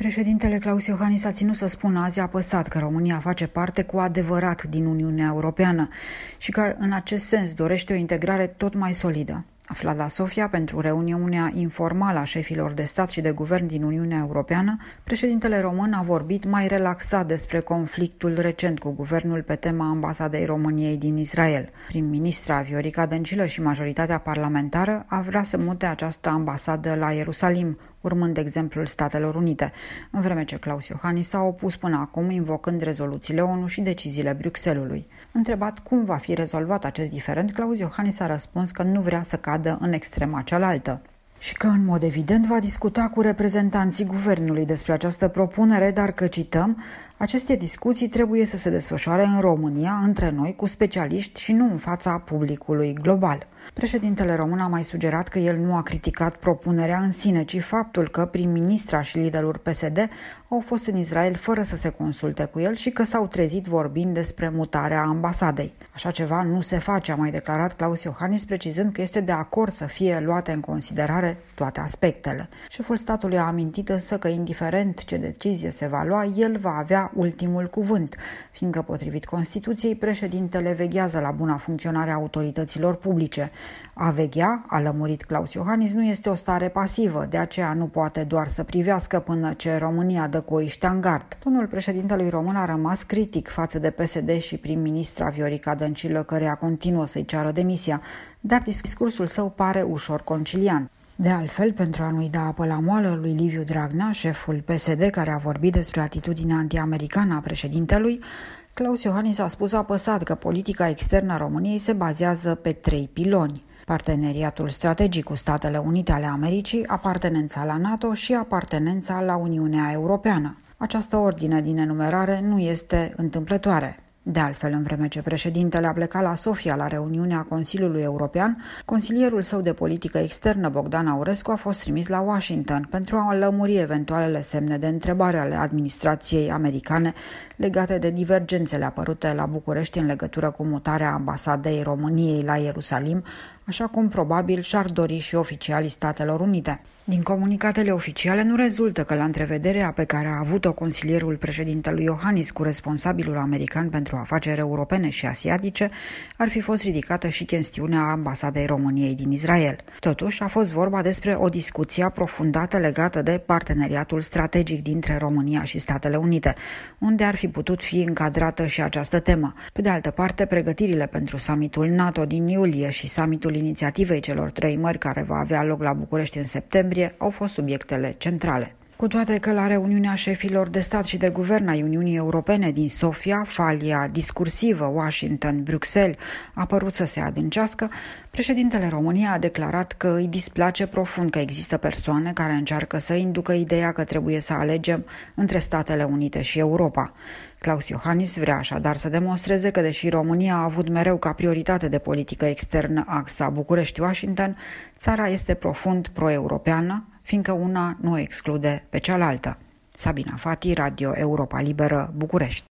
Președintele Klaus Iohannis a ținut să spună azi apăsat că România face parte cu adevărat din Uniunea Europeană și că în acest sens dorește o integrare tot mai solidă. Aflat la Sofia pentru reuniunea informală a șefilor de stat și de guvern din Uniunea Europeană, președintele român a vorbit mai relaxat despre conflictul recent cu guvernul pe tema ambasadei României din Israel. Prim-ministra Viorica Dăncilă și majoritatea parlamentară a vrea să mute această ambasadă la Ierusalim, urmând exemplul Statelor Unite, în vreme ce Klaus Iohannis s-a opus până acum, invocând rezoluțiile ONU și deciziile Bruxellesului. Întrebat cum va fi rezolvat acest diferend, Klaus Iohannis a răspuns că nu vrea să cadă în extrema cealaltă și că, în mod evident, va discuta cu reprezentanții guvernului despre această propunere, dar că, cităm, aceste discuții trebuie să se desfășoare în România, între noi, cu specialiști și nu în fața publicului global. Președintele român a mai sugerat că el nu a criticat propunerea în sine, ci faptul că prim-ministra și liderul PSD au fost în Israel fără să se consulte cu el și că s-au trezit vorbind despre mutarea ambasadei. Așa ceva nu se face, a mai declarat Klaus Iohannis, precizând că este de acord să fie luate în considerare toate aspectele. Șeful statului a amintit însă că, indiferent ce decizie se va lua, el va avea ultimul cuvânt, fiindcă, potrivit Constituției, președintele veghează la buna funcționare a autorităților publice. A veghea, a lămurit Klaus Iohannis, nu este o stare pasivă, de aceea nu poate doar să privească până ce România dă cu oiștea în gard. Tonul președintelui român a rămas critic față de PSD și prim-ministra Viorica Dăncilă, căreia continuă să-i ceară demisia, dar discursul său pare ușor conciliant. De altfel, pentru a nu-i da apă la moală lui Liviu Dragnea, șeful PSD, care a vorbit despre atitudinea anti-americană a președintelui, Klaus Iohannis a spus apăsat că politica externă a României se bazează pe 3 piloni: parteneriatul strategic cu Statele Unite ale Americii, apartenența la NATO și apartenența la Uniunea Europeană. Această ordine din enumerare nu este întâmplătoare. De altfel, în vreme ce președintele a plecat la Sofia la reuniunea Consiliului European, consilierul său de politică externă, Bogdan Aurescu, a fost trimis la Washington pentru a lămuri eventualele semne de întrebare ale administrației americane legate de divergențele apărute la București în legătură cu mutarea ambasadei României la Ierusalim, așa cum probabil și-ar dori și oficialii Statelor Unite. Din comunicatele oficiale nu rezultă că la întrevederea pe care a avut-o consilierul președintelui Iohannis cu responsabilul american pentru afaceri europene și asiatice ar fi fost ridicată și chestiunea ambasadei României din Israel. Totuși, a fost vorba despre o discuție aprofundată legată de parteneriatul strategic dintre România și Statele Unite, unde ar fi putut fi încadrată și această temă. Pe de altă parte, pregătirile pentru summitul NATO din iulie și summitul inițiativei celor 3 mări care va avea loc la București în septembrie au fost subiectele centrale. Cu toate că la reuniunea șefilor de stat și de guvern ai Uniunii Europene din Sofia, falia discursivă Washington-Bruxelles a părut să se adâncească, președintele României a declarat că îi displace profund că există persoane care încearcă să inducă ideea că trebuie să alegem între Statele Unite și Europa. Klaus Iohannis vrea așadar să demonstreze că, deși România a avut mereu ca prioritate de politică externă axa București-Washington, țara este profund pro-europeană, fiindcă una nu exclude pe cealaltă. Sabina Fati, Radio Europa Liberă, București.